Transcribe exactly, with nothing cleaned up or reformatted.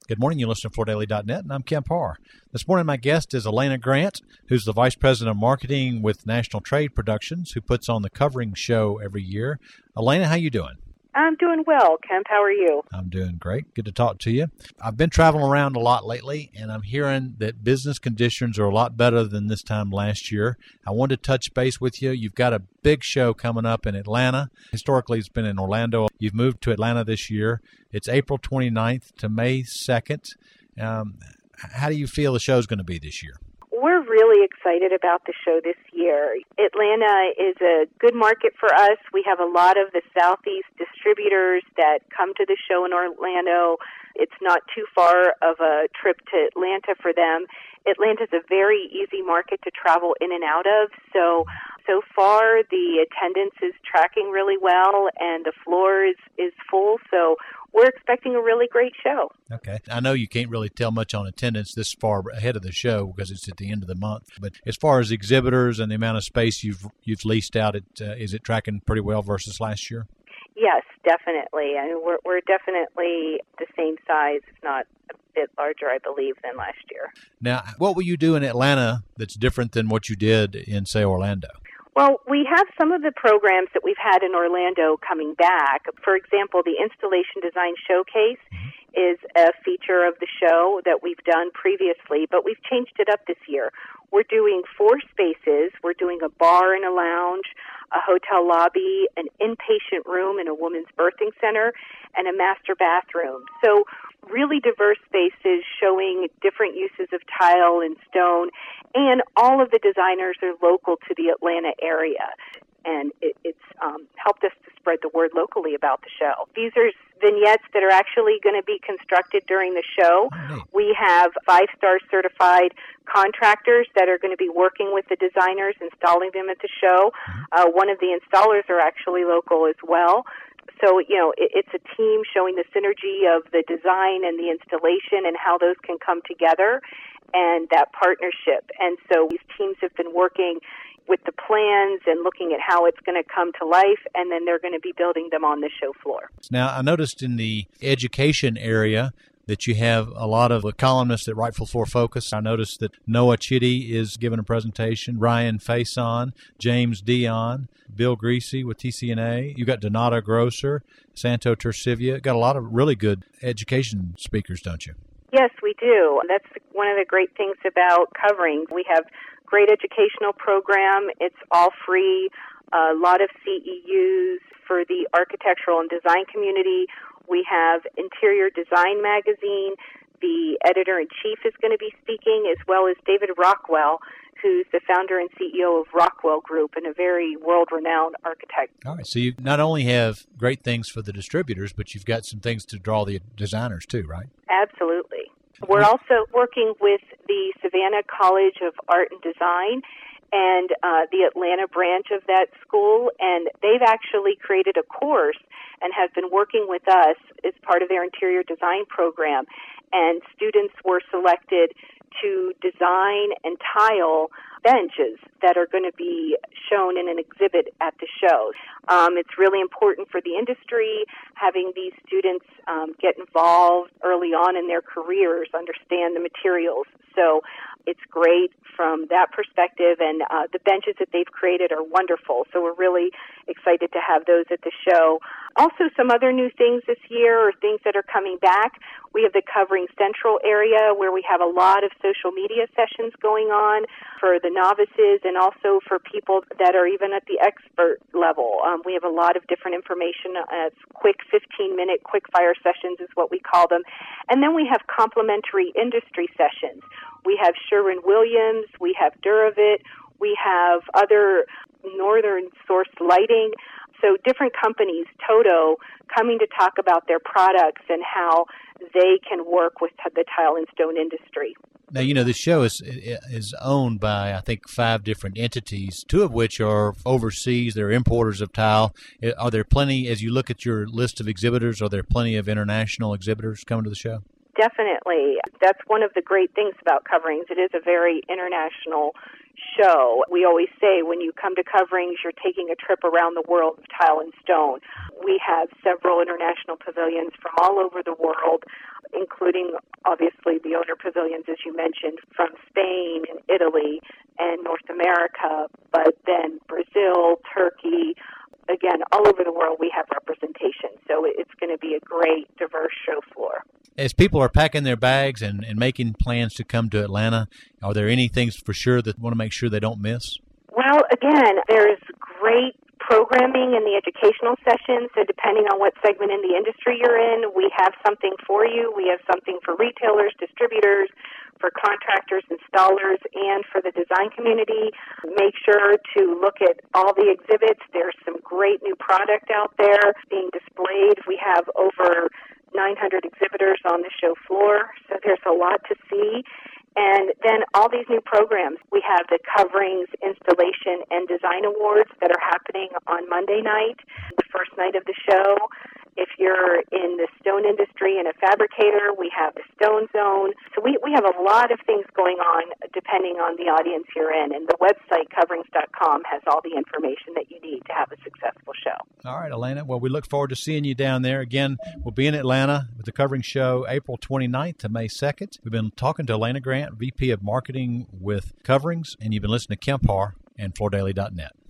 Good morning. You listen to Florida Daily dot net, and I'm Ken Parr. This morning, my guest is Elena Grant, who's the Vice President of Marketing with National Trade Productions, who puts on the Covering Show every year. Elena, how you doing? I'm doing well, Kemp. How are you? I'm doing great. Good to talk to you. I've been traveling around a lot lately, and I'm hearing that business conditions are a lot better than this time last year. I wanted to touch base with you. You've got a big show coming up in Atlanta. Historically, it's been in Orlando. You've moved to Atlanta this year. It's April twenty-ninth to May second. Um, how do you feel the show's going to be this year? We're really excited about the show this year. Atlanta is a good market for us. We have a lot of the Southeast distributors that come to the show in Orlando. It's not too far of a trip to Atlanta for them. Atlanta's a very easy market to travel in and out of. So, so far the attendance is tracking really well and the floor is, is full. So we're expecting a really great show. Okay. I know you can't really tell much on attendance this far ahead of the show because it's at the end of the month. But as far as exhibitors and the amount of space you've you've leased out, it uh, is it tracking pretty well versus last year? Yes, definitely. I mean, we're we're definitely the same size, if not a bit larger, I believe, than last year. Now, what will you do in Atlanta that's different than what you did in, say, Orlando? Well, we have some of the programs that we've had in Orlando coming back. For example, the Installation Design Showcase mm-hmm. is a feature of the show that we've done previously, but we've changed it up this year. We're doing four spaces. We're doing a bar and a lounge, a hotel lobby, an inpatient room in a women's birthing center, and a master bathroom. So really diverse spaces showing different uses of tile and stone, and all of the designers are local to the Atlanta area. And it, it's um, helped us to spread the word locally about the show. These are vignettes that are actually going to be constructed during the show. Oh, we have five-star certified contractors that are going to be working with the designers, installing them at the show. Mm-hmm. Uh, one of the installers are actually local as well. So, you know, it, it's a team showing the synergy of the design and the installation and how those can come together and that partnership. And so these teams have been working with the plans and looking at how it's going to come to life, and then they're going to be building them on the show floor. Now, I noticed in the education area that you have a lot of columnists at Rightful Floor Focus. I noticed that Noah Chitty is giving a presentation, Ryan Faison, James Dion, Bill Greasy with T C N A. You got Donata Grosser, Santo Tercivia. Got a lot of really good education speakers, don't you? Yes, we do. That's one of the great things about Covering. We have great educational program. It's all free. A lot of C E Us for the architectural and design community. We have Interior Design Magazine. The editor-in-chief is going to be speaking, as well as David Rockwell, who's the founder and C E O of Rockwell Group and a very world-renowned architect. All right, so you not only have great things for the distributors, but you've got some things to draw the designers too, right? Absolutely. We're also working with the Savannah College of Art and Design and uh, the Atlanta branch of that school, and they've actually created a course and have been working with us as part of their interior design program. And students were selected to design and tile benches that are going to be shown in an exhibit at the show. Um, it's really important for the industry having these students um, get involved early on in their careers, understand the materials. So it's great from that perspective, and uh, the benches that they've created are wonderful. So we're really excited to have those at the show. Also, some other new things this year, or things that are coming back. We have the Covering Central area where we have a lot of social media sessions going on for the novices and also for people that are even at the expert level. Um, we have a lot of different information. Uh, quick fifteen-minute quick-fire sessions is what we call them. And then we have complementary industry sessions. We have Sherwin-Williams, we have Duravit, we have other Northern Source Lighting. So different companies, Toto, coming to talk about their products and how they can work with the tile and stone industry. Now, you know, the show is is owned by, I think, five different entities, two of which are overseas. They're importers of tile. Are there plenty, as you look at your list of exhibitors, are there plenty of international exhibitors coming to the show? definitely. That's one of the great things about Coverings. It is a very international show. We always say when you come to Coverings, you're taking a trip around the world of tile and stone. We have several international pavilions from all over the world, including, obviously, the owner pavilions, as you mentioned, from Spain and Italy and North America, but then Brazil, Turkey. Again, all over the world we have representation, so it's going to be a great, diverse show floor. As people are packing their bags and, and making plans to come to Atlanta, are there any things for sure that want to make sure they don't miss? Well, again, there's great programming in the educational sessions, so depending on what segment in the industry you're in, we have something for you. We have something for retailers, distributors, for contractors, installers, and for the design community. Make sure to look at all the exhibits. There's some great new product out there being displayed. We have over nine hundred exhibitors on the show floor, so there's a lot to see. And then all these new programs. We have the Coverings Installation and Design Awards that are happening on Monday night, the first night of the show. If you're in the stone industry and a fabricator, we have the Stone Zone. So we, we have a lot of things going on depending on the audience you're in. And the website, coverings dot com, has all the information that you need to have a successful show. All right, Elena. Well, we look forward to seeing you down there. Again, we'll be in Atlanta with the Covering Show April twenty-ninth to May second. We've been talking to Elena Grant, V P of Marketing with Coverings, and you've been listening to Kemp Harr and Floor Daily dot net.